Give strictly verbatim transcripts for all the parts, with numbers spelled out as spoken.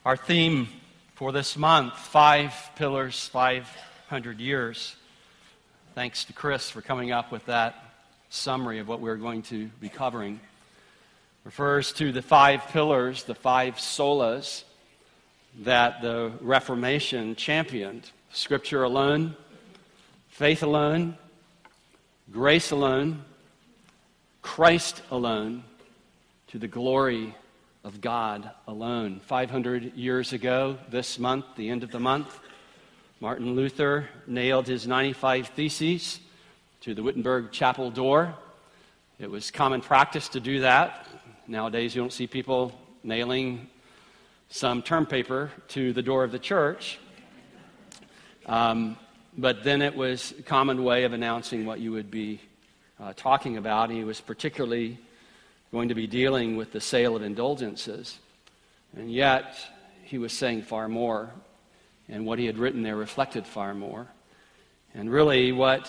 Our theme for this month, Five Pillars, five hundred years. Thanks to Chris for coming up with that summary of what we're going to be covering. Refers to the five pillars, the five solas that the Reformation championed. Scripture alone, faith alone, grace alone, Christ alone, to the glory of God alone. five hundred years ago, this month, the end of the month, Martin Luther nailed his ninety-five Theses to the Wittenberg chapel door. It was common practice to do that. Nowadays, you don't see people nailing some term paper to the door of the church. Um, but then it was a common way of announcing what you would be uh, talking about. He was particularly going to be dealing with the sale of indulgences. And yet, he was saying far more. And what he had written there reflected far more. And really, what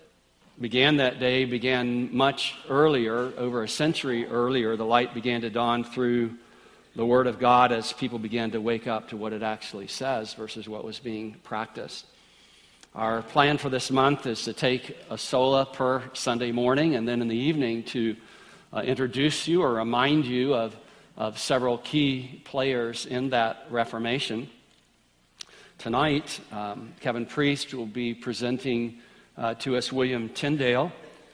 began that day began much earlier, over a century earlier. The light began to dawn through the Word of God as people began to wake up to what it actually says versus what was being practiced. Our plan for this month is to take a sola per Sunday morning, and then in the evening to uh, introduce you or remind you of, of several key players in that Reformation. Tonight, um, Kevin Priest will be presenting uh, to us William Tyndale,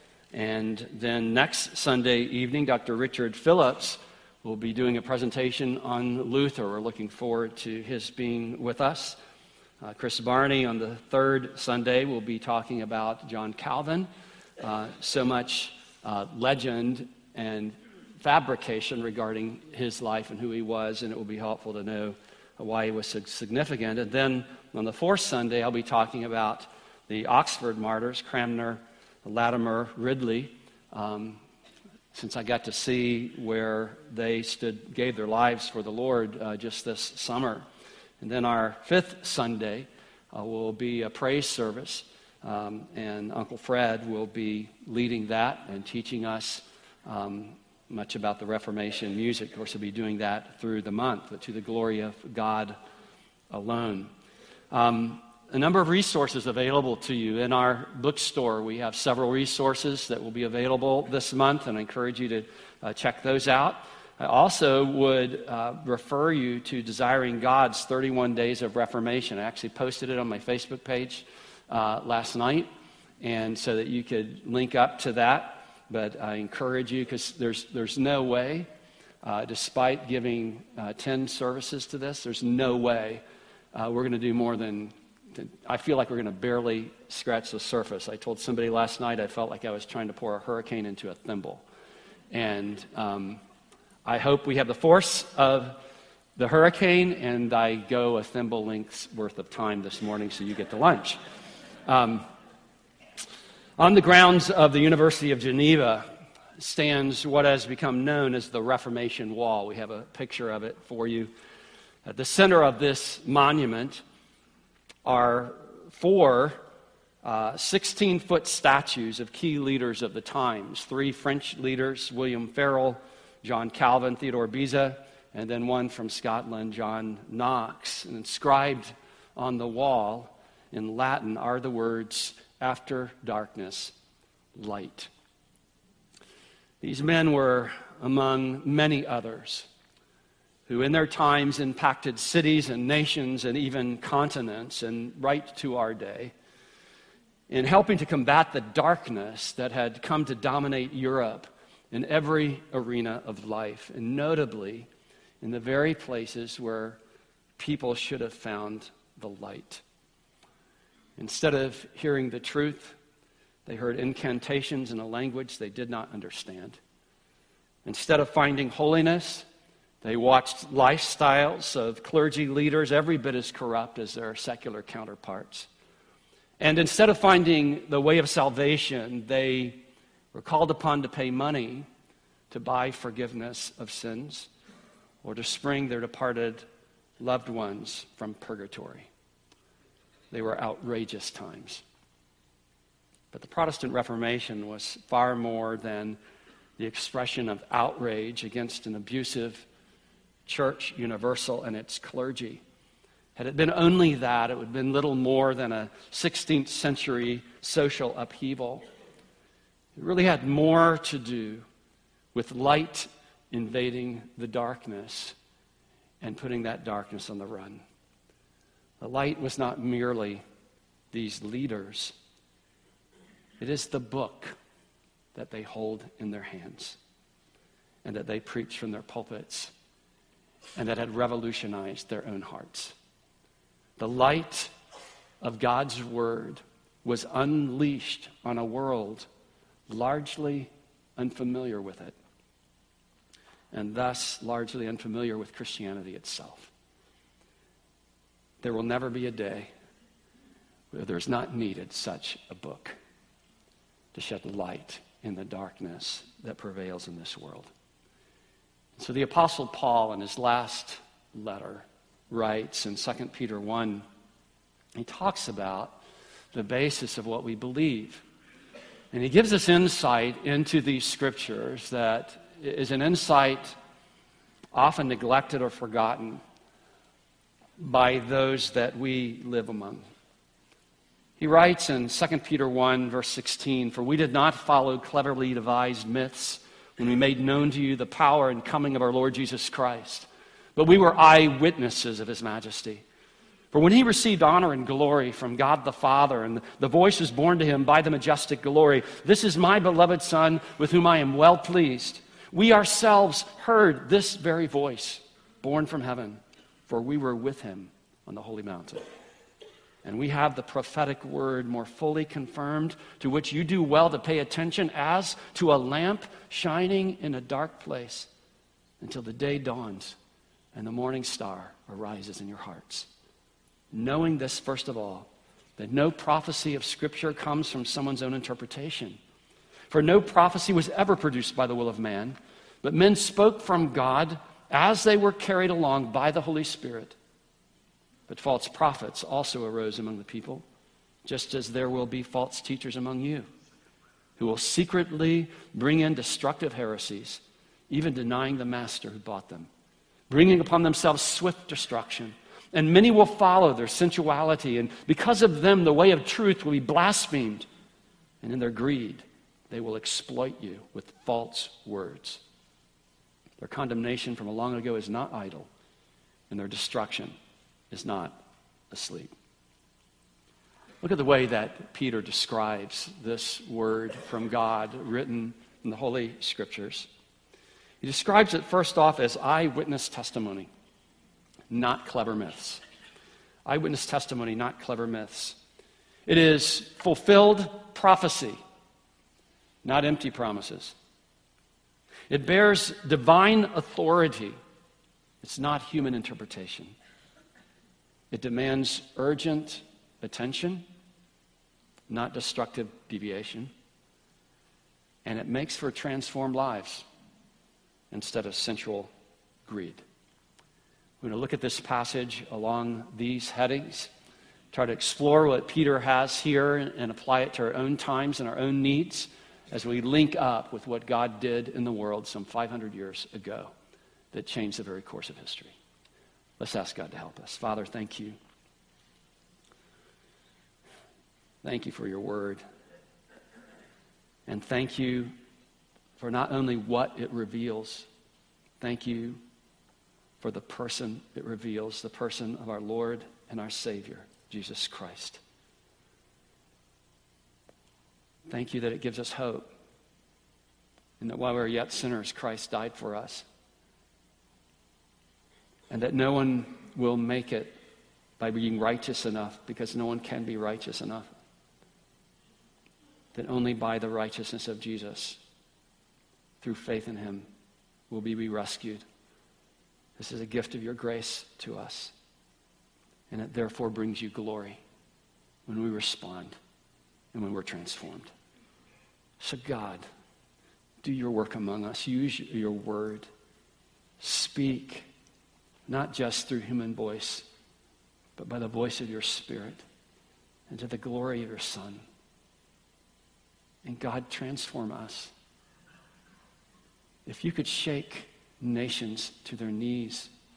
and then next Sunday evening, Doctor Richard Phillips will be doing a presentation on Luther. We're looking forward to his being with us. Uh, Chris Barney on the third Sunday will be talking about John Calvin. Uh, so much uh, legend and fabrication regarding his life and who he was, and it will be helpful to know why he was so significant. And then on the fourth Sunday, I'll be talking about the Oxford martyrs, Cranmer, Latimer, Ridley, um, since I got to see where they stood, gave their lives for the Lord uh, just this summer. And then our fifth Sunday uh, will be a praise service, um, and Uncle Fred will be leading that and teaching us um, much about the Reformation music. Of course, he'll be doing that through the month, but to the glory of God alone. Um, a number of resources available to you. In our bookstore, we have several resources that will be available this month, and I encourage you to uh, check those out. I also would uh, refer you to Desiring God's thirty-one Days of Reformation. I actually posted it on my Facebook page uh, last night, and so that you could link up to that. But I encourage you, because there's there's no way, uh, despite giving uh, ten services to this, there's no way uh, we're going to do more than, than, I feel like we're going to barely scratch the surface. I told somebody last night I felt like I was trying to pour a hurricane into a thimble. And um, I hope we have the force of the hurricane, and I go a thimble length's worth of time this morning so you get to lunch. Um, On the grounds of the University of Geneva stands what has become known as the Reformation Wall. We have a picture of it for you. At the center of this monument are four uh, sixteen-foot statues of key leaders of the times. Three French leaders, William Farel, John Calvin, Theodore Beza, and then one from Scotland, John Knox. And inscribed on the wall in Latin are the words, "After darkness, light." These men were among many others who in their times impacted cities and nations and even continents, and right to our day, in helping to combat the darkness that had come to dominate Europe in every arena of life, and notably in the very places where people should have found the light. Instead of hearing the truth, they heard incantations in a language they did not understand. Instead of finding holiness, they watched lifestyles of clergy leaders every bit as corrupt as their secular counterparts. And instead of finding the way of salvation, they were called upon to pay money to buy forgiveness of sins or to spring their departed loved ones from purgatory. They were outrageous times. But the Protestant Reformation was far more than the expression of outrage against an abusive church universal and its clergy. Had it been only that, it would have been little more than a sixteenth century social upheaval. It really had more to do with light invading the darkness and putting that darkness on the run. The light was not merely these leaders. It is the book that they hold in their hands and that they preach from their pulpits and that had revolutionized their own hearts. The light of God's word was unleashed on a world largely unfamiliar with it, and thus largely unfamiliar with Christianity itself. There will never be a day where there's not needed such a book to shed light in the darkness that prevails in this world. So the Apostle Paul, in his last letter, writes in Second Peter one, he talks about the basis of what we believe. And he gives us insight into these scriptures that is an insight often neglected or forgotten by those that we live among. He writes in Second Peter one, verse sixteen, "For we did not follow cleverly devised myths when we made known to you the power and coming of our Lord Jesus Christ, but we were eyewitnesses of his majesty. For when he received honor and glory from God the Father, and the voice was borne to him by the majestic glory, 'This is my beloved Son, with whom I am well pleased,' we ourselves heard this very voice, born from heaven, for we were with him on the holy mountain. And we have the prophetic word more fully confirmed, to which you do well to pay attention as to a lamp shining in a dark place until the day dawns and the morning star arises in your hearts. Knowing this, first of all, that no prophecy of Scripture comes from someone's own interpretation. For no prophecy was ever produced by the will of man, but men spoke from God as they were carried along by the Holy Spirit. But false prophets also arose among the people, just as there will be false teachers among you, who will secretly bring in destructive heresies, even denying the master who bought them, bringing upon themselves swift destruction. And many will follow their sensuality, and because of them the way of truth will be blasphemed. And in their greed they will exploit you with false words. Their condemnation from long ago is not idle, and their destruction is not asleep." Look at the way that Peter describes this word from God written in the Holy Scriptures. He describes it first off as eyewitness testimony, not clever myths. Eyewitness testimony, not clever myths. It is fulfilled prophecy, not empty promises. It bears divine authority. It's not human interpretation. It demands urgent attention, not destructive deviation. And it makes for transformed lives instead of sensual greed. We're going to look at this passage along these headings, try to explore what Peter has here and apply it to our own times and our own needs as we link up with what God did in the world some five hundred years ago that changed the very course of history. Let's ask God to help us. Father, thank you. Thank you for your word. And thank you for not only what it reveals, thank you for the person it reveals, the person of our Lord and our Savior, Jesus Christ. Thank you that it gives us hope, and that while we were yet sinners, Christ died for us. And that no one will make it by being righteous enough, because no one can be righteous enough. That only by the righteousness of Jesus, through faith in him, will we be rescued. This is a gift of your grace to us. And it therefore brings you glory when we respond and when we're transformed. So God, do your work among us. Use your word. Speak, not just through human voice, but by the voice of your Spirit, and to the glory of your Son. And God, transform us. If you could shake nations to their knees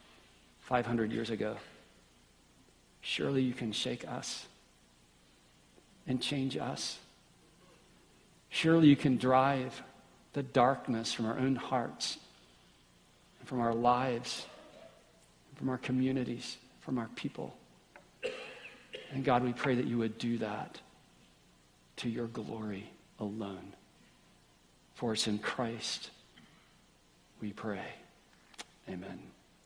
five hundred years ago. Surely you can shake us and change us. Surely you can drive the darkness from our own hearts, and from our lives, and from our communities, from our people. And God, we pray that you would do that to your glory alone. For it's in Christ we pray. Amen.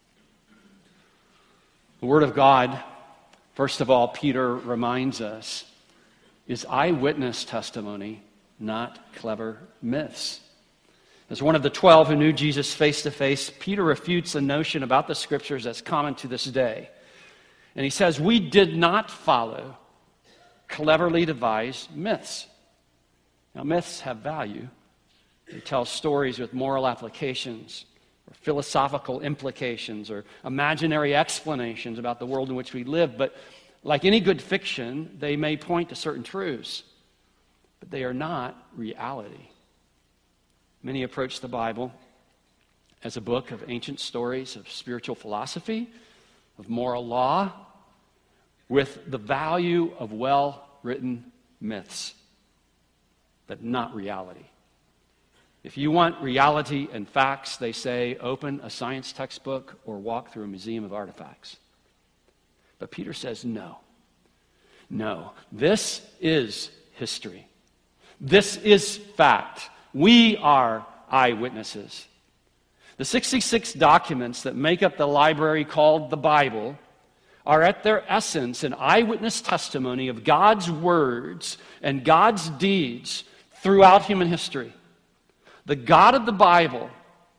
The Word of God, first of all, Peter reminds us, is eyewitness testimony, not clever myths. As one of the twelve who knew Jesus face to face, Peter refutes a notion about the Scriptures that's common to this day. And he says, we did not follow cleverly devised myths. Now, myths have value. They tell stories with moral applications, or philosophical implications, or imaginary explanations about the world in which we live. But like any good fiction, they may point to certain truths, but they are not reality. Many approach the Bible as a book of ancient stories of spiritual philosophy, of moral law, with the value of well-written myths, but not reality. If you want reality and facts, they say, open a science textbook or walk through a museum of artifacts. But Peter says, no. No. This is history. This is fact. We are eyewitnesses. The sixty-six documents that make up the library called the Bible are at their essence an eyewitness testimony of God's words and God's deeds throughout human history. The God of the Bible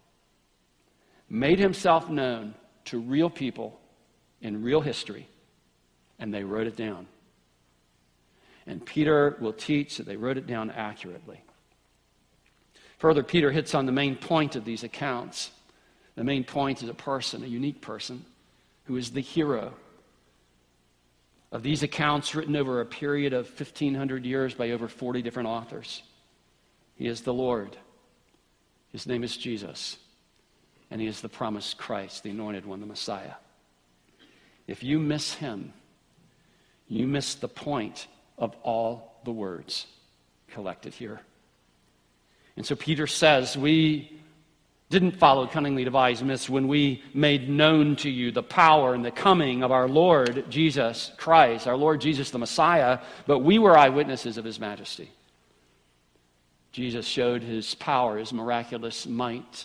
made himself known to real people in real history, and they wrote it down. And Peter will teach that they wrote it down accurately. Further, Peter hits on the main point of these accounts. The main point is a person, a unique person, who is the hero of these accounts written over a period of fifteen hundred years by over forty different authors. He is the Lord. His name is Jesus. And he is the promised Christ, the anointed one, the Messiah. If you miss him, you miss the point of all the words collected here. And so Peter says, we didn't follow cunningly devised myths when we made known to you the power and the coming of our Lord Jesus Christ, our Lord Jesus the Messiah, but we were eyewitnesses of his majesty. Jesus showed his power, his miraculous might,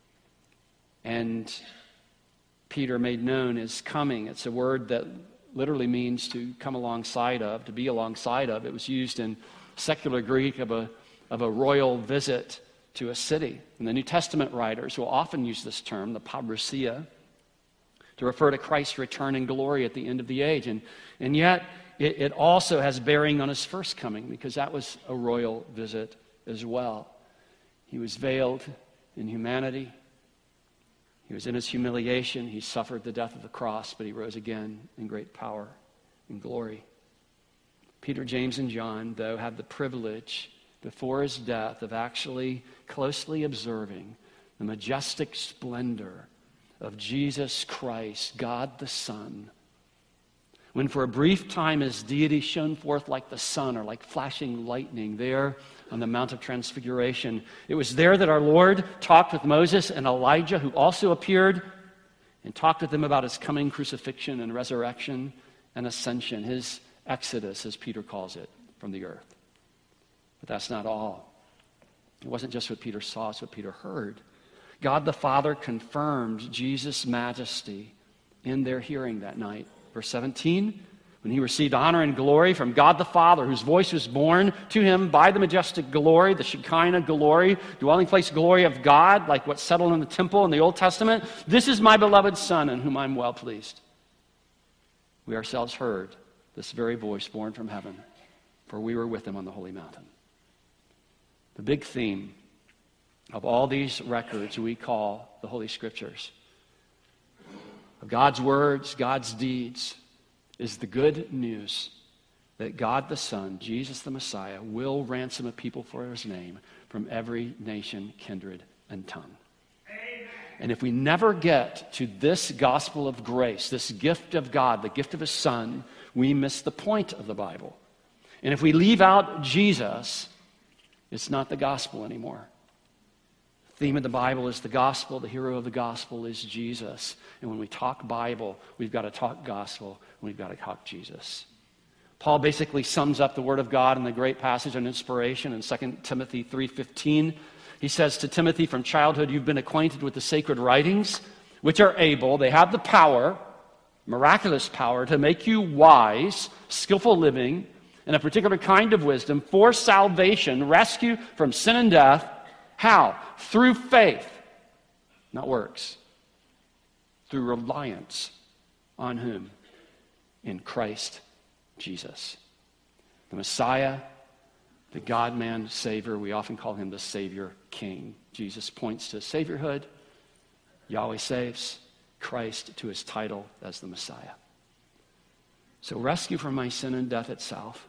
and Peter made known his coming. It's a word that literally means to come alongside of, to be alongside of. It was used in secular Greek of a, of a royal visit to a city. And the New Testament writers will often use this term, the parousia, to refer to Christ's return in glory at the end of the age. And, and yet, it, it also has bearing on his first coming, because that was a royal visit as well. He was veiled in humanity. He was in his humiliation. He suffered the death of the cross, but he rose again in great power and glory. Peter, James, and John, though, had the privilege before his death of actually closely observing the majestic splendor of Jesus Christ, God the Son, when for a brief time his deity shone forth like the sun or like flashing lightning there on the Mount of Transfiguration. It was there that our Lord talked with Moses and Elijah, who also appeared, and talked with them about his coming crucifixion and resurrection and ascension, his exodus, as Peter calls it, from the earth. But that's not all. It wasn't just what Peter saw, it's what Peter heard. God the Father confirmed Jesus' majesty in their hearing that night. Verse seventeen, when he received honor and glory from God the Father, whose voice was borne to him by the majestic glory, the Shekinah glory, dwelling place glory of God, like what's settled in the temple in the Old Testament. This is my beloved Son, in whom I'm well pleased. We ourselves heard this very voice born from heaven, for we were with him on the holy mountain. The big theme of all these records we call the Holy Scriptures, of God's words, God's deeds, is the good news that God the Son, Jesus the Messiah, will ransom a people for his name from every nation, kindred, and tongue. Amen. And if we never get to this gospel of grace, this gift of God, the gift of his Son, we miss the point of the Bible. And if we leave out Jesus, it's not the gospel anymore. The theme of the Bible is the gospel. The hero of the gospel is Jesus. And when we talk Bible, we've got to talk gospel, and we've got to talk Jesus. Paul basically sums up the Word of God in the great passage on inspiration in Second Timothy three fifteen. He says to Timothy, from childhood you've been acquainted with the sacred writings, which are able, they have the power, miraculous power, to make you wise, skillful living, and a particular kind of wisdom for salvation, rescue from sin and death. How? Through faith, not works. Through reliance on whom? In Christ Jesus. The Messiah, the God-man Savior. We often call him the Savior King. Jesus points to Saviorhood. Yahweh saves. Christ to his title as the Messiah. So rescue from my sin and death itself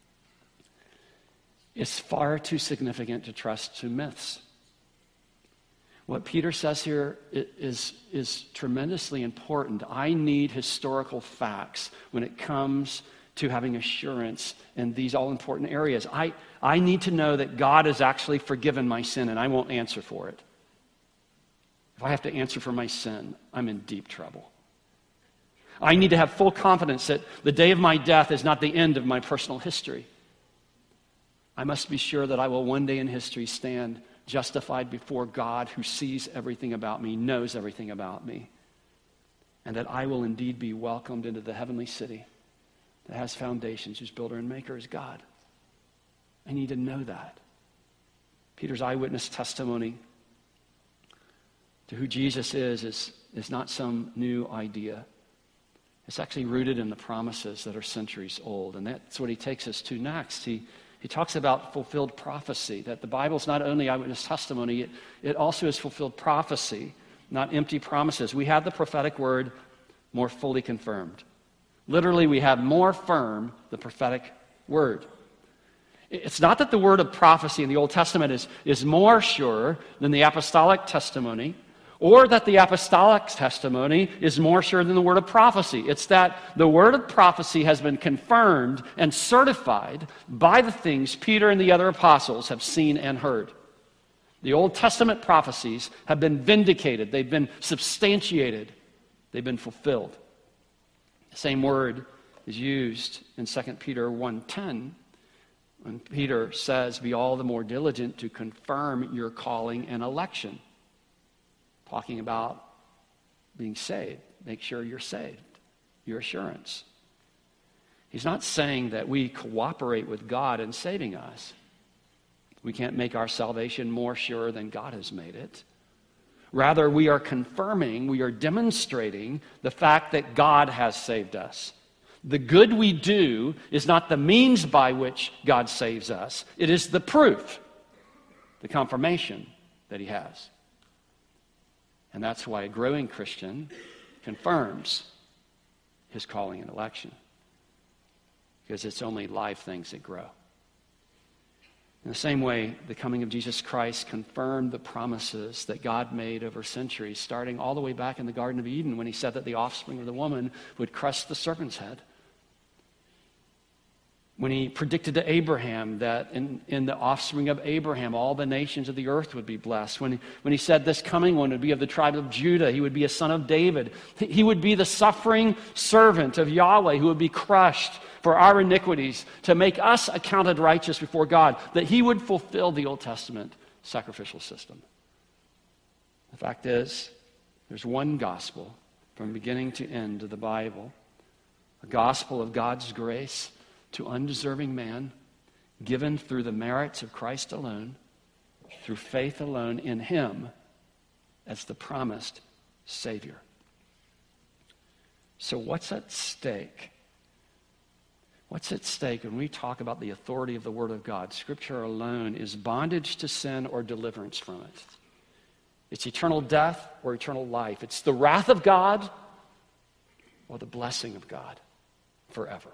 is far too significant to trust to myths. What Peter says here is, is tremendously important. I need historical facts when it comes to having assurance in these all-important areas. I, I need to know that God has actually forgiven my sin and I won't answer for it. If I have to answer for my sin, I'm in deep trouble. I need to have full confidence that the day of my death is not the end of my personal history. I must be sure that I will one day in history stand justified before God, who sees everything about me, knows everything about me, and that I will indeed be welcomed into the heavenly city that has foundations, whose builder and maker is God. I need to know that. Peter's eyewitness testimony to who Jesus is is, is not some new idea. It's actually rooted in the promises that are centuries old, and that's what he takes us to next. He He talks about fulfilled prophecy, that the Bible is not only eyewitness testimony, it, it also is fulfilled prophecy, not empty promises. We have the prophetic word more fully confirmed. Literally, we have more firm the prophetic word. It's not that the word of prophecy in the Old Testament is, is more sure than the apostolic testimony, or that the apostolic testimony is more sure than the word of prophecy. It's that the word of prophecy has been confirmed and certified by the things Peter and the other apostles have seen and heard. The Old Testament prophecies have been vindicated. They've been substantiated. They've been fulfilled. The same word is used in Second Peter one ten when Peter says, be all the more diligent to confirm your calling and election. Talking about being saved. Make sure you're saved. Your assurance. He's not saying that we cooperate with God in saving us. We can't make our salvation more sure than God has made it. Rather, we are confirming, we are demonstrating the fact that God has saved us. The good we do is not the means by which God saves us. It is the proof, the confirmation that he has. And that's why a growing Christian confirms his calling and election. Because it's only live things that grow. In the same way, the coming of Jesus Christ confirmed the promises that God made over centuries, starting all the way back in the Garden of Eden when he said that the offspring of the woman would crush the serpent's head. When he predicted to Abraham that in, in the offspring of Abraham, all the nations of the earth would be blessed. When, when he said this coming one would be of the tribe of Judah, he would be a son of David. He would be the suffering servant of Yahweh who would be crushed for our iniquities to make us accounted righteous before God, that he would fulfill the Old Testament sacrificial system. The fact is, there's one gospel from beginning to end of the Bible, a gospel of God's grace to undeserving man, given through the merits of Christ alone, through faith alone in him as the promised Savior. So what's at stake? What's at stake when we talk about the authority of the Word of God? Scripture alone is bondage to sin or deliverance from it. It's eternal death or eternal life. It's the wrath of God or the blessing of God forever.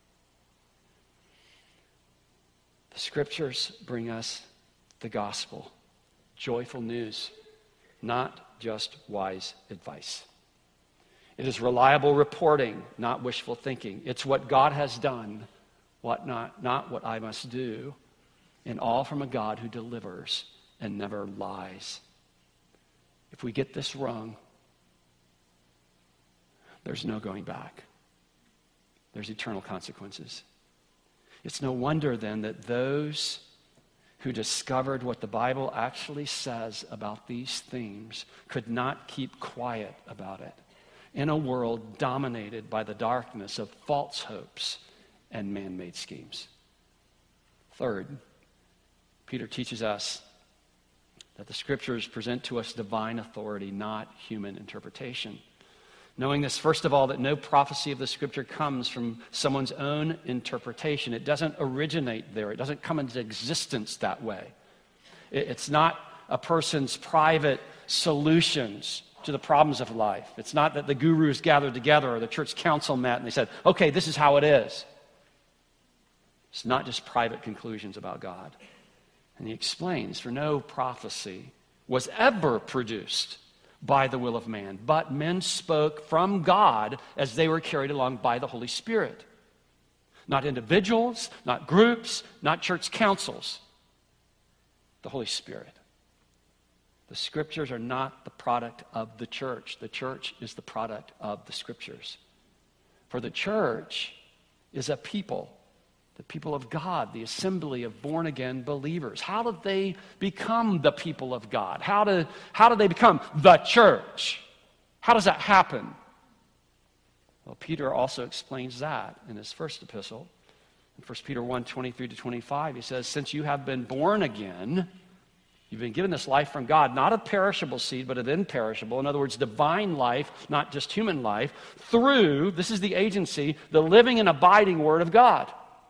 The Scriptures bring us the gospel, joyful news, not just wise advice. It is reliable reporting, not wishful thinking. It's what God has done, what not, not what I must do, and all from a God who delivers and never lies. If we get this wrong, there's no going back. There's eternal consequences. It's no wonder then that those who discovered what the Bible actually says about these themes could not keep quiet about it in a world dominated by the darkness of false hopes and man-made schemes. Third, Peter teaches us that the Scriptures present to us divine authority, not human interpretation. Knowing this, first of all, that no prophecy of the Scripture comes from someone's own interpretation. It doesn't originate there. It doesn't come into existence that way. It's not a person's private solutions to the problems of life. It's not that the gurus gathered together or the church council met and they said, okay, this is how it is. It's not just private conclusions about God. And he explains, for no prophecy was ever produced by the will of man, but men spoke from God as they were carried along by the Holy Spirit. Not individuals, not groups, not church councils. The Holy Spirit. The Scriptures are not the product of the church. The church is the product of the Scriptures. For the church is a people, the people of God, the assembly of born-again believers. How did they become the people of God? How do, how do they become the church? How does that happen? Well, Peter also explains that in his first epistle. In First Peter one, twenty-three to twenty-five, he says, since you have been born again, you've been given this life from God, not of perishable seed, but of imperishable. In other words, divine life, not just human life, through, this is the agency, the living and abiding Word of God.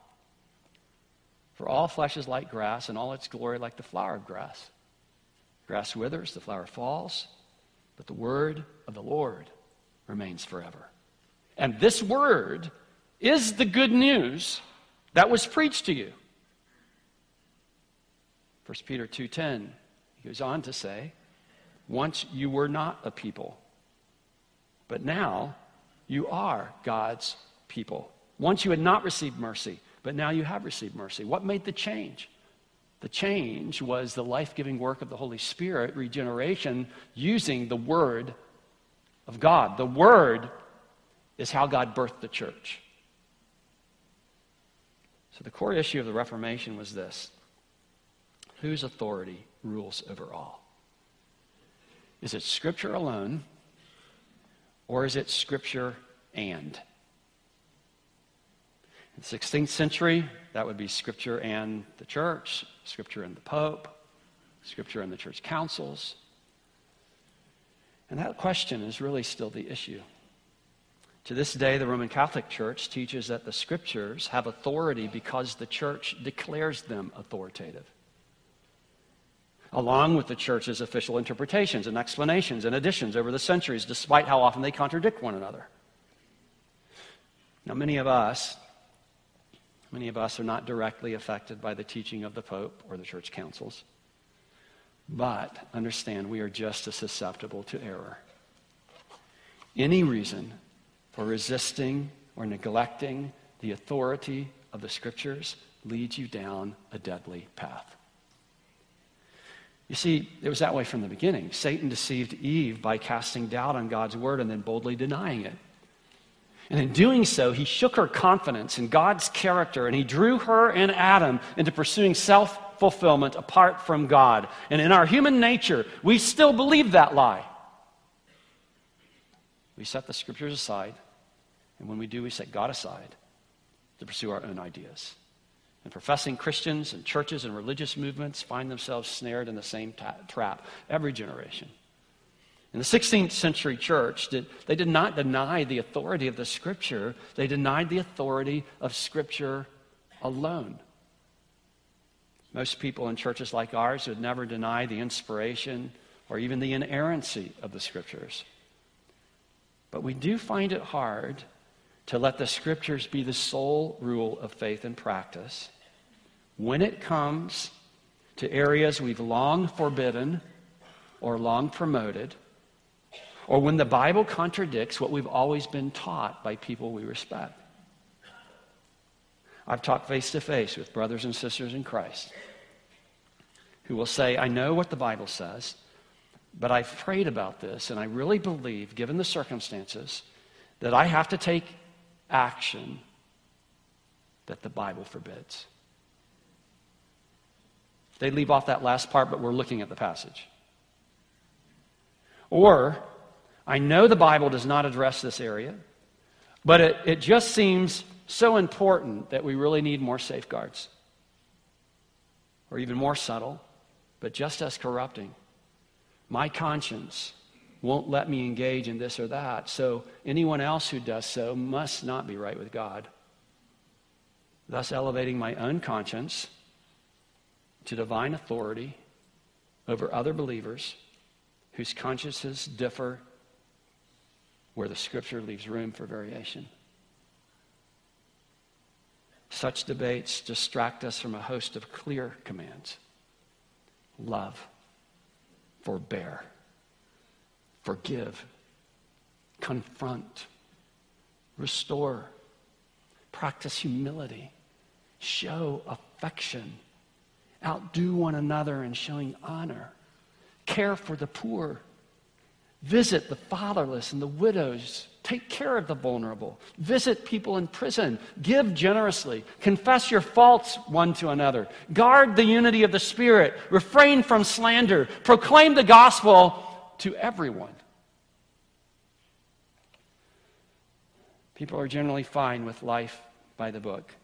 For all flesh is like grass, and all its glory like the flower of grass. Grass withers, the flower falls, but the word of the Lord remains forever. And this word is the good news that was preached to you. First Peter two ten, he goes on to say, once you were not a people, but now you are God's people. Once you had not received mercy, but now you have received mercy. What made the change? The change was the life-giving work of the Holy Spirit, regeneration, using the Word of God. The Word is how God birthed the church. So the core issue of the Reformation was this: whose authority rules over all? Is it Scripture alone, or is it Scripture and? In the sixteenth century, that would be Scripture and the church, Scripture and the Pope, Scripture and the church councils. And that question is really still the issue. To this day, the Roman Catholic Church teaches that the Scriptures have authority because the church declares them authoritative, along with the church's official interpretations and explanations and additions over the centuries, despite how often they contradict one another. Now, many of us, many of us are not directly affected by the teaching of the Pope or the church councils, but understand we are just as susceptible to error. Any reason for resisting or neglecting the authority of the Scriptures leads you down a deadly path. You see, it was that way from the beginning. Satan deceived Eve by casting doubt on God's word and then boldly denying it. And in doing so, he shook her confidence in God's character, and he drew her and Adam into pursuing self-fulfillment apart from God. And in our human nature, we still believe that lie. We set the Scriptures aside, and when we do, we set God aside to pursue our own ideas. And professing Christians and churches and religious movements find themselves snared in the same ta- trap every generation. In the sixteenth century church, did, they did not deny the authority of the Scripture. They denied the authority of Scripture alone. Most people in churches like ours would never deny the inspiration or even the inerrancy of the Scriptures. But we do find it hard to let the Scriptures be the sole rule of faith and practice when it comes to areas we've long forbidden or long promoted or when the Bible contradicts what we've always been taught by people we respect. I've talked face-to-face with brothers and sisters in Christ who will say, I know what the Bible says, but I've prayed about this, and I really believe, given the circumstances, that I have to take action that the Bible forbids. They leave off that last part, but we're looking at the passage. Or, I know the Bible does not address this area, but it, it just seems so important that we really need more safeguards. Or even more subtle, but just as corrupting. My conscience won't let me engage in this or that, so anyone else who does so must not be right with God. Thus elevating my own conscience to divine authority over other believers whose consciences differ where the Scripture leaves room for variation. Such debates distract us from a host of clear commands. Love, forbear, forgive, confront, restore, practice humility, show affection, outdo one another in showing honor, care for the poor, visit the fatherless and the widows, take care of the vulnerable, visit people in prison, give generously, confess your faults one to another, guard the unity of the Spirit, refrain from slander, proclaim the gospel to everyone. People are generally fine with life by the book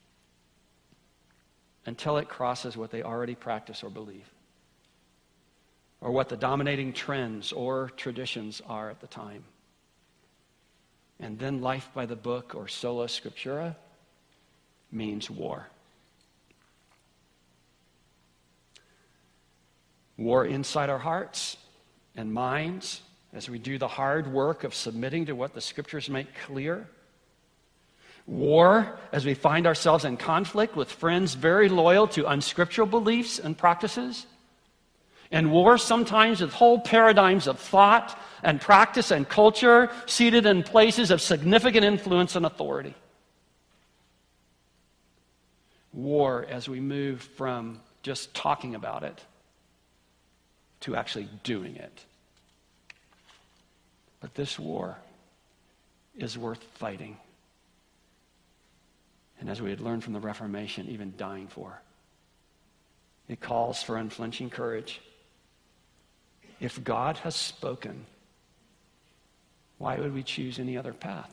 until it crosses what they already practice or believe, or what the dominating trends or traditions are at the time. And then life by the book, or sola scriptura, means war. War inside our hearts and minds as we do the hard work of submitting to what the Scriptures make clear. War as we find ourselves in conflict with friends very loyal to unscriptural beliefs and practices. And war sometimes with whole paradigms of thought and practice and culture seated in places of significant influence and authority. War as we move from just talking about it to actually doing it. But this war is worth fighting. And as we had learned from the Reformation, even dying for. It calls for unflinching courage. If God has spoken, why would we choose any other path?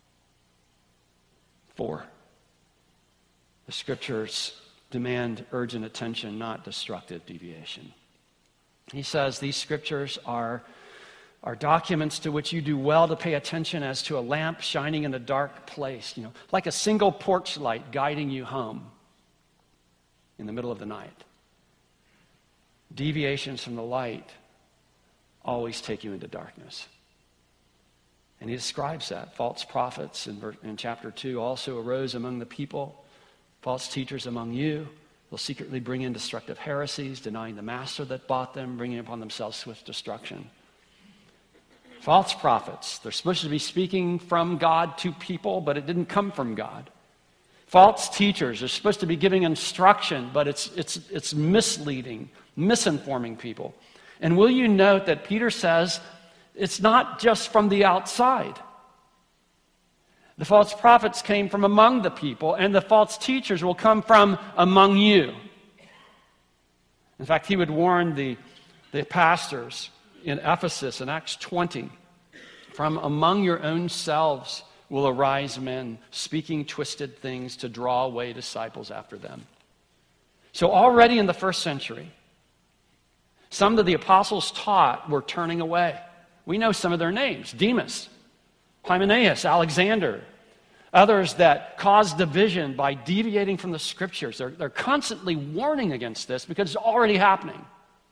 Four, the Scriptures demand urgent attention, not destructive deviation. He says these Scriptures are, are documents to which you do well to pay attention as to a lamp shining in a dark place, you know, like a single porch light guiding you home in the middle of the night. Deviations from the light always take you into darkness. And he describes that. False prophets in, in chapter two also arose among the people. False teachers among you will secretly bring in destructive heresies, denying the master that bought them, bringing upon themselves swift destruction. False prophets, they're supposed to be speaking from God to people, but it didn't come from God. False teachers are supposed to be giving instruction, but it's, it's, it's misleading, misinforming people. And will you note that Peter says it's not just from the outside. The false prophets came from among the people, and the false teachers will come from among you. In fact, he would warn the, the pastors in Ephesus in Acts twenty, from among your own selves will arise men speaking twisted things to draw away disciples after them. So already in the first century, some that the apostles taught were turning away. We know some of their names: Demas, Hymenaeus, Alexander, others that caused division by deviating from the Scriptures. They're, they're constantly warning against this because it's already happening.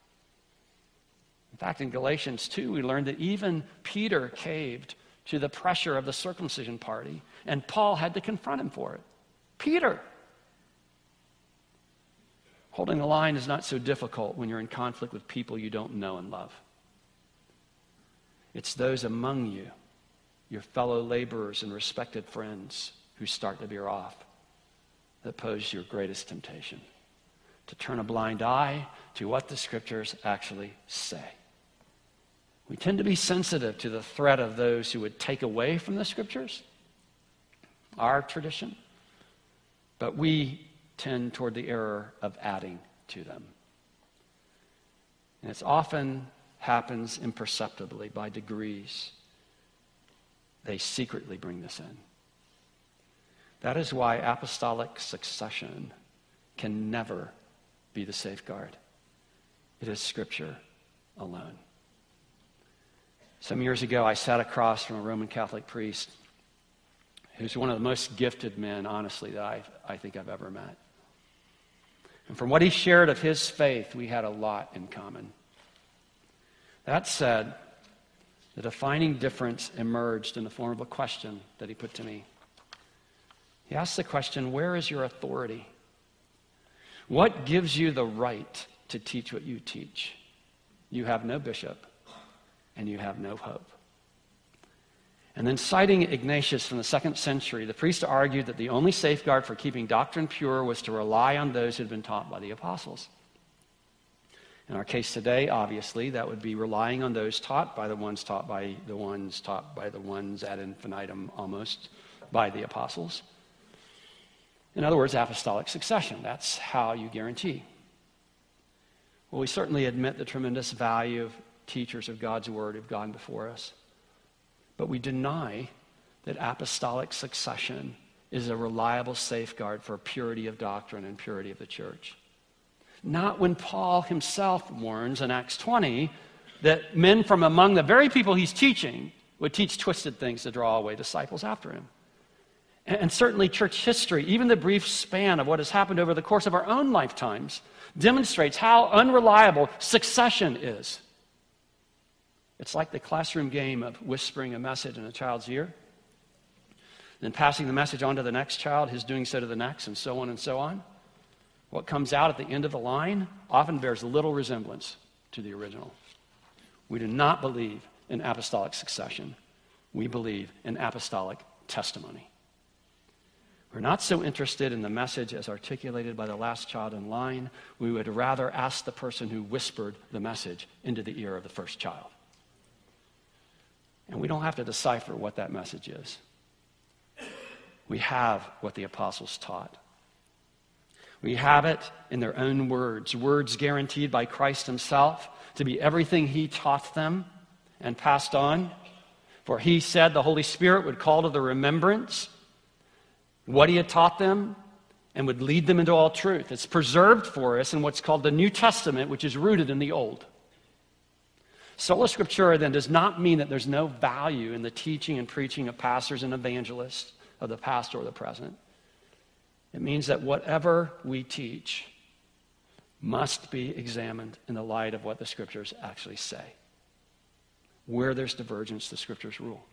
In fact, in Galatians two, we learned that even Peter caved to the pressure of the circumcision party, and Paul had to confront him for it. Peter! Holding the line is not so difficult when you're in conflict with people you don't know and love. It's those among you, your fellow laborers and respected friends, who start to veer off, that pose your greatest temptation, to turn a blind eye to what the Scriptures actually say. We tend to be sensitive to the threat of those who would take away from the Scriptures, our tradition, but we tend toward the error of adding to them. And it often happens imperceptibly, by degrees. They secretly bring this in. That is why apostolic succession can never be the safeguard. It is Scripture alone. Some years ago, I sat across from a Roman Catholic priest who's one of the most gifted men, honestly, that I, I think I've ever met. And from what he shared of his faith, we had a lot in common. That said, the defining difference emerged in the form of a question that he put to me. He asked the question, where is your authority? What gives you the right to teach what you teach? You have no bishop, and you have no hope. And then, citing Ignatius from the second century, the priest argued that the only safeguard for keeping doctrine pure was to rely on those who had been taught by the apostles. In our case today, obviously, that would be relying on those taught by the ones taught by the ones taught by the ones ad infinitum, almost, by the apostles. In other words, apostolic succession. That's how you guarantee. Well, we certainly admit the tremendous value of teachers of God's Word who've gone before us. But we deny that apostolic succession is a reliable safeguard for purity of doctrine and purity of the church. Not when Paul himself warns in Acts twenty that men from among the very people he's teaching would teach twisted things to draw away disciples after him. And certainly church history, even the brief span of what has happened over the course of our own lifetimes, demonstrates how unreliable succession is. It's like the classroom game of whispering a message in a child's ear, then passing the message on to the next child, his doing so to the next, and so on and so on. What comes out at the end of the line often bears little resemblance to the original. We do not believe in apostolic succession. We believe in apostolic testimony. We're not so interested in the message as articulated by the last child in line. We would rather ask the person who whispered the message into the ear of the first child. And we don't have to decipher what that message is. We have what the apostles taught. We have it in their own words, words guaranteed by Christ himself to be everything he taught them and passed on. For he said the Holy Spirit would call to the remembrance what he had taught them and would lead them into all truth. It's preserved for us in what's called the New Testament, which is rooted in the Old. Sola Scriptura then does not mean that there's no value in the teaching and preaching of pastors and evangelists of the past or the present. It means that whatever we teach must be examined in the light of what the Scriptures actually say. Where there's divergence, the Scriptures rule.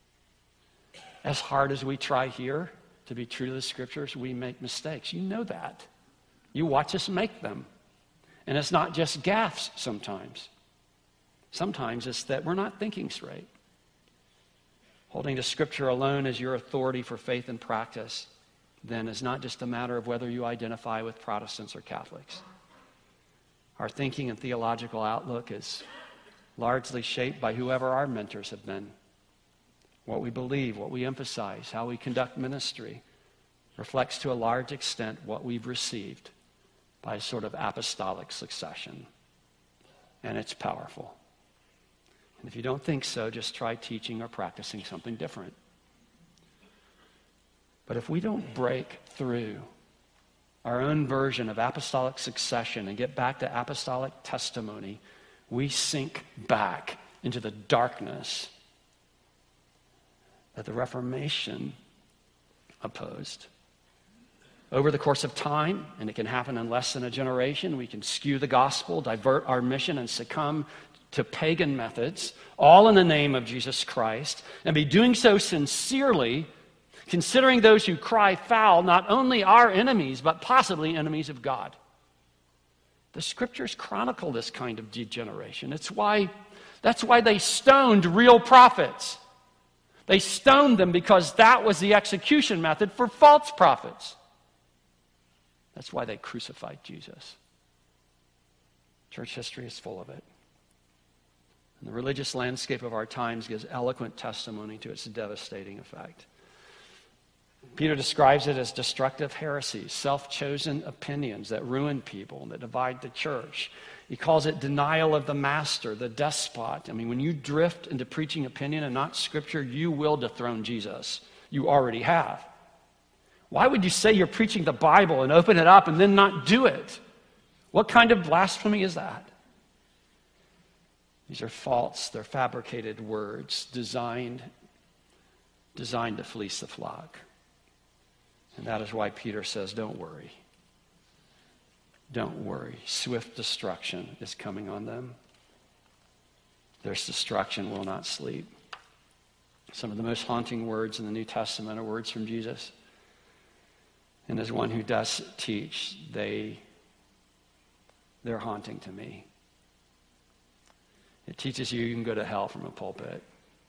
As hard as we try here to be true to the Scriptures, we make mistakes. You know that. You watch us make them. And it's not just gaffes sometimes. Sometimes it's that we're not thinking straight. Holding to Scripture alone as your authority for faith and practice, then, is not just a matter of whether you identify with Protestants or Catholics. Our thinking and theological outlook is largely shaped by whoever our mentors have been. What we believe, what we emphasize, how we conduct ministry reflects to a large extent what we've received by a sort of apostolic succession. And it's powerful. And if you don't think so, just try teaching or practicing something different. But if we don't break through our own version of apostolic succession and get back to apostolic testimony, we sink back into the darkness that the Reformation opposed. Over the course of time, and it can happen in less than a generation, we can skew the gospel, divert our mission, and succumb to pagan methods, all in the name of Jesus Christ, and be doing so sincerely, considering those who cry foul not only our enemies, but possibly enemies of God. The Scriptures chronicle this kind of degeneration. It's why That's why they stoned real prophets. They stoned them because that was the execution method for false prophets. That's why they crucified Jesus. Church history is full of it. And the religious landscape of our times gives eloquent testimony to its devastating effect. Peter describes it as destructive heresies, self-chosen opinions that ruin people and that divide the church. He calls it denial of the master, the despot. I mean, when you drift into preaching opinion and not Scripture, you will dethrone Jesus. You already have. Why would you say you're preaching the Bible and open it up and then not do it? What kind of blasphemy is that? These are false, they're fabricated words designed, designed to fleece the flock. And that is why Peter says, don't worry. Don't worry. Swift destruction is coming on them. Their destruction will not sleep. Some of the most haunting words in the New Testament are words from Jesus. And as one who does teach, they, they're haunting to me. It teaches you you can go to hell from a pulpit.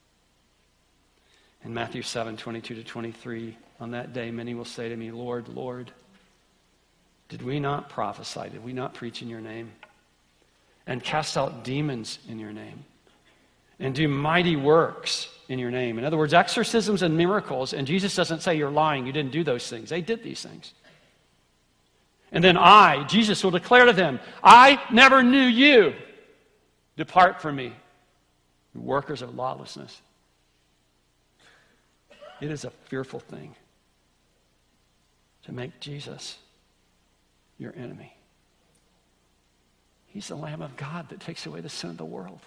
In Matthew seven, twenty-two to twenty-three, on that day many will say to me, Lord, Lord, did we not prophesy? Did we not preach in your name? And cast out demons in your name? And do mighty works in your name? In other words, exorcisms and miracles. And Jesus doesn't say you're lying. You didn't do those things. They did these things. And then I, Jesus, will declare to them, I never knew you. Depart from me, you workers of lawlessness. It is a fearful thing to make Jesus your enemy. He's the Lamb of God that takes away the sin of the world.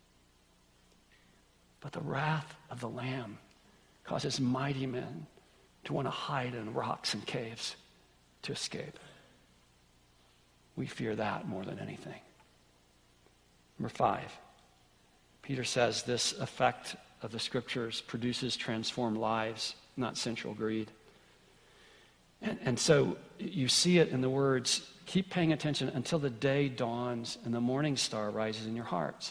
But the wrath of the Lamb causes mighty men to want to hide in rocks and caves to escape. We fear that more than anything. Number five, Peter says this effect of the Scriptures produces transformed lives, not sensual greed. And, and so you see it in the words, keep paying attention until the day dawns and the morning star rises in your hearts.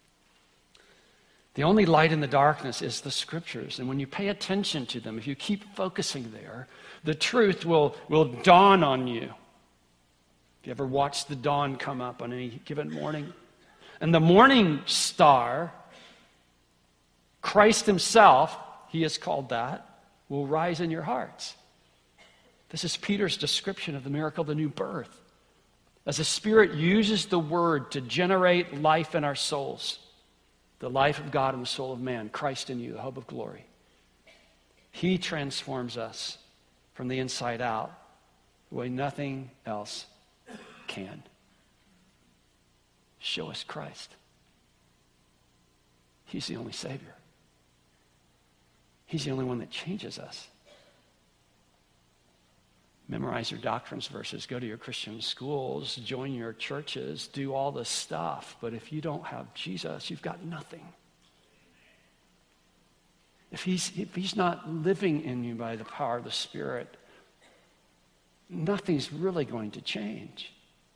The only light in the darkness is the Scriptures. And when you pay attention to them, if you keep focusing there, the truth will, will dawn on you. Have you ever watched the dawn come up on any given morning? And the morning star, Christ himself, he is called that, will rise in your hearts. This is Peter's description of the miracle of the new birth. As the Spirit uses the Word to generate life in our souls, the life of God in the soul of man, Christ in you, the hope of glory. He transforms us from the inside out the way nothing else can. Show us Christ. He's the only Savior. He's the only one that changes us. Memorize your doctrines verses, go to your Christian schools, join your churches, do all this stuff. But if you don't have Jesus, you've got nothing. If he's, if he's not living in you by the power of the Spirit, nothing's really going to change.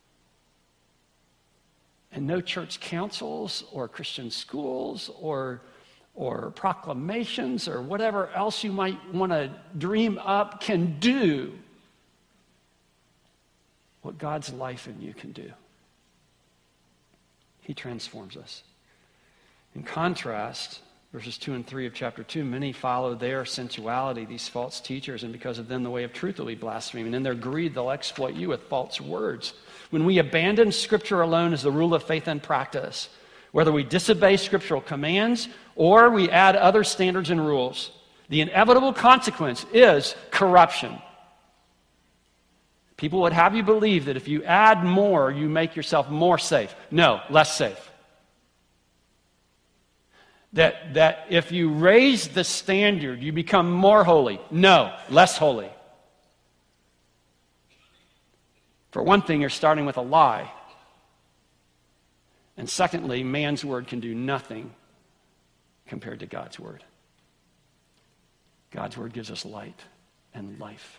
And no church councils or Christian schools or, or proclamations or whatever else you might want to dream up can do what God's life in you can do. He transforms us. In contrast, verses two and three of chapter two, many follow their sensuality, these false teachers, and because of them the way of truth will be blasphemed. And in their greed, they'll exploit you with false words. When we abandon Scripture alone as the rule of faith and practice, whether we disobey scriptural commands or we add other standards and rules, the inevitable consequence is corruption. People would have you believe that if you add more, you make yourself more safe. No, less safe. That, that if you raise the standard, you become more holy. No, less holy. For one thing, you're starting with a lie. And secondly, man's word can do nothing compared to God's word. God's word gives us light and life.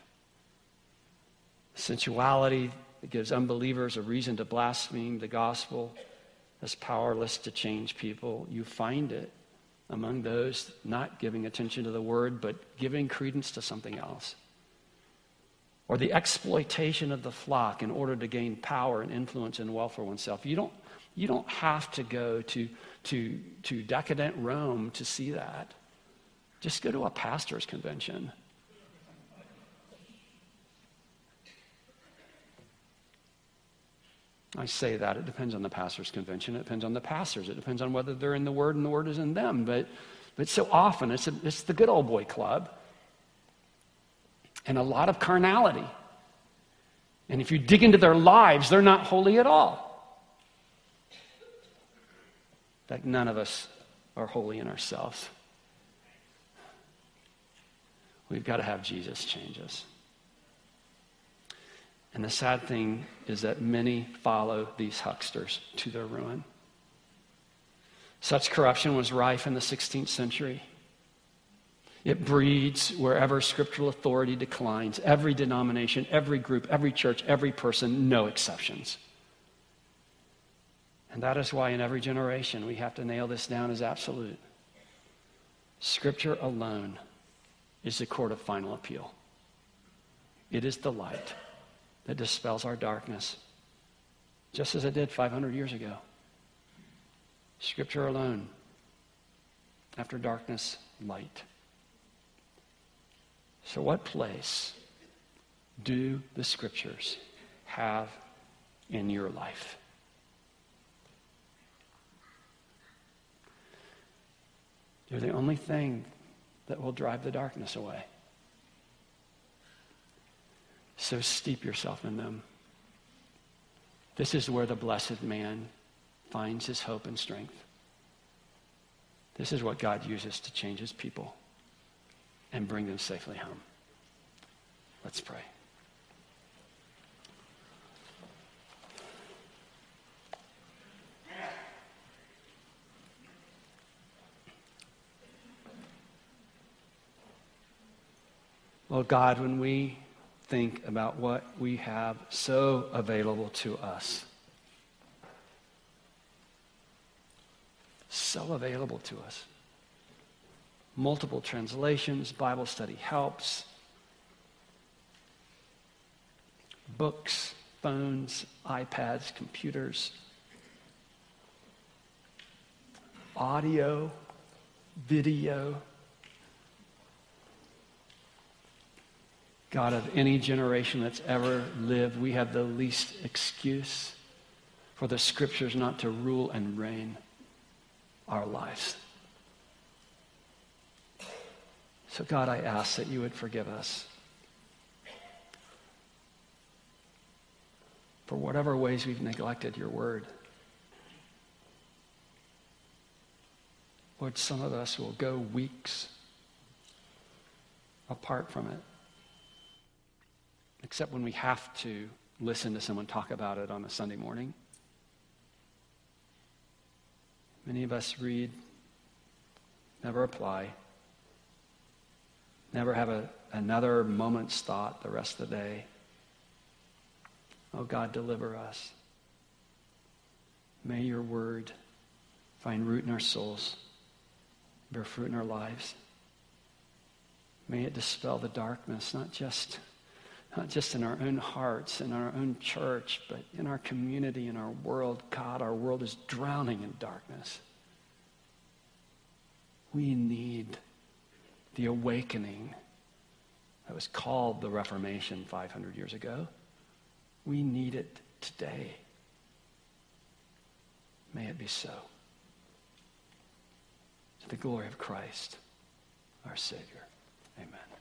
Sensuality that gives unbelievers a reason to blaspheme the gospel as powerless to change people, you find it among those not giving attention to the word, but giving credence to something else. Or the exploitation of the flock in order to gain power and influence and wealth for oneself. You don't, you don't have to go to, to, to decadent Rome to see that. Just go to a pastor's convention. I say that. It depends on the pastor's convention. It depends on the pastors. It depends on whether they're in the Word and the Word is in them. But, but so often, it's, a, it's the good old boy club. And a lot of carnality. And if you dig into their lives, they're not holy at all. In fact, none of us are holy in ourselves. We've got to have Jesus change us. And the sad thing is that many follow these hucksters to their ruin. Such corruption was rife in the sixteenth century. It breeds wherever scriptural authority declines. Every denomination, every group, every church, every person, no exceptions. And that is why in every generation we have to nail this down as absolute. Scripture alone is the court of final appeal. It is the light that dispels our darkness, just as it did five hundred years ago. Scripture alone. After darkness, light. So what place do the Scriptures have in your life? They're the only thing that will drive the darkness away. So steep yourself in them. This is where the blessed man finds his hope and strength. This is what God uses to change his people and bring them safely home. Let's pray. Lord God, when we think about what we have so available to us, so available to us, multiple translations, Bible study helps, books, phones, iPads, computers, audio, video. God, of any generation that's ever lived, we have the least excuse for the Scriptures not to rule and reign our lives. So God, I ask that you would forgive us for whatever ways we've neglected your word. Lord, some of us will go weeks apart from it, except when we have to listen to someone talk about it on a Sunday morning. Many of us read, never apply, never have a, another moment's thought the rest of the day. Oh God, deliver us. May your word find root in our souls, bear fruit in our lives. May it dispel the darkness, not just Not just in our own hearts, in our own church, but in our community, in our world. God, our world is drowning in darkness. We need the awakening that was called the Reformation five hundred years ago. We need it today. May it be so. To the glory of Christ, our Savior. Amen.